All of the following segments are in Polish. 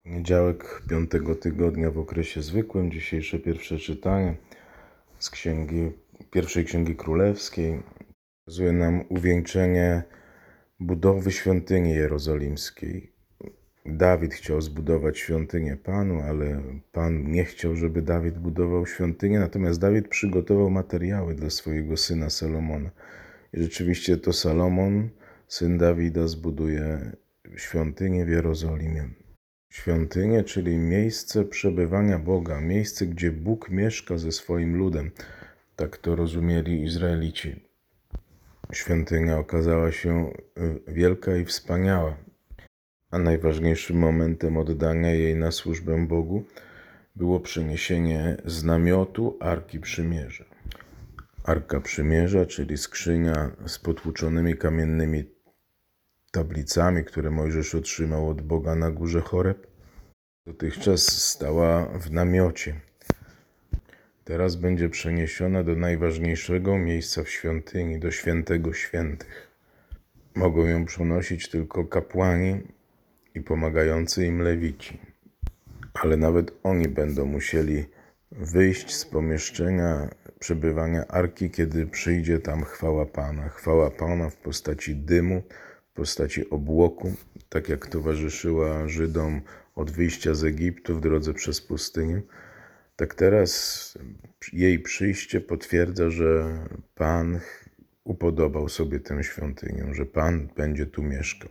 Poniedziałek 5. tygodnia w okresie zwykłym. Dzisiejsze pierwsze czytanie z pierwszej Księgi Królewskiej pokazuje nam uwieńczenie budowy świątyni jerozolimskiej. Dawid chciał zbudować świątynię Panu, ale Pan nie chciał, żeby Dawid budował świątynię, natomiast Dawid przygotował materiały dla swojego syna Salomona. I rzeczywiście to Salomon, syn Dawida, zbuduje świątynię w Jerozolimie. Świątynię, czyli miejsce przebywania Boga, miejsce, gdzie Bóg mieszka ze swoim ludem. Tak to rozumieli Izraelici. Świątynia okazała się wielka i wspaniała, a najważniejszym momentem oddania jej na służbę Bogu było przeniesienie z namiotu Arki Przymierza. Arka Przymierza, czyli skrzynia z potłuczonymi kamiennymi tablicami, które Mojżesz otrzymał od Boga na górze Choreb, dotychczas stała w namiocie. Teraz będzie przeniesiona do najważniejszego miejsca w świątyni, do Świętego Świętych. Mogą ją przenosić tylko kapłani i pomagający im lewici. Ale nawet oni będą musieli wyjść z pomieszczenia przebywania Arki, kiedy przyjdzie tam chwała Pana. Chwała Pana w postaci dymu, w postaci obłoku, tak jak towarzyszyła Żydom od wyjścia z Egiptu w drodze przez pustynię. Tak teraz jej przyjście potwierdza, że Pan upodobał sobie tę świątynię, że Pan będzie tu mieszkał.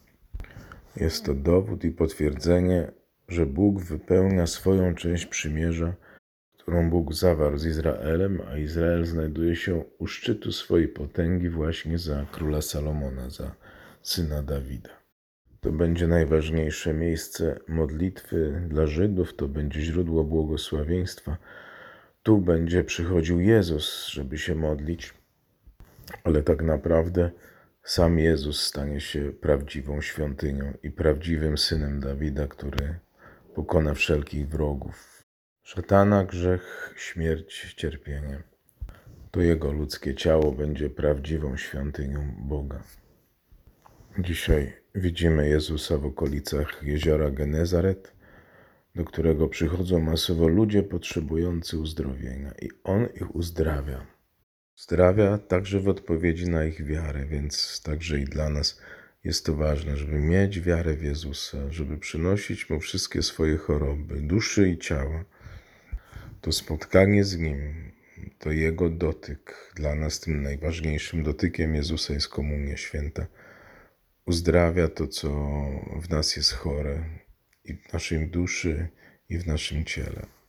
Jest to dowód i potwierdzenie, że Bóg wypełnia swoją część przymierza, którą Bóg zawarł z Izraelem, a Izrael znajduje się u szczytu swojej potęgi właśnie za króla Salomona, za syna Dawida. To będzie najważniejsze miejsce modlitwy dla Żydów, to będzie źródło błogosławieństwa. Tu będzie przychodził Jezus, żeby się modlić, ale tak naprawdę sam Jezus stanie się prawdziwą świątynią i prawdziwym synem Dawida, który pokona wszelkich wrogów. Szatana, grzech, śmierć, cierpienie. To Jego ludzkie ciało będzie prawdziwą świątynią Boga. Dzisiaj widzimy Jezusa w okolicach jeziora Genezaret, do którego przychodzą masowo ludzie potrzebujący uzdrowienia i On ich uzdrawia. Uzdrawia także w odpowiedzi na ich wiarę, więc także i dla nas jest to ważne, żeby mieć wiarę w Jezusa, żeby przynosić Mu wszystkie swoje choroby, duszy i ciała. To spotkanie z Nim, to Jego dotyk. Dla nas tym najważniejszym dotykiem Jezusa jest Komunia Święta. Uzdrawia to, co w nas jest chore, i w naszej duszy, i w naszym ciele.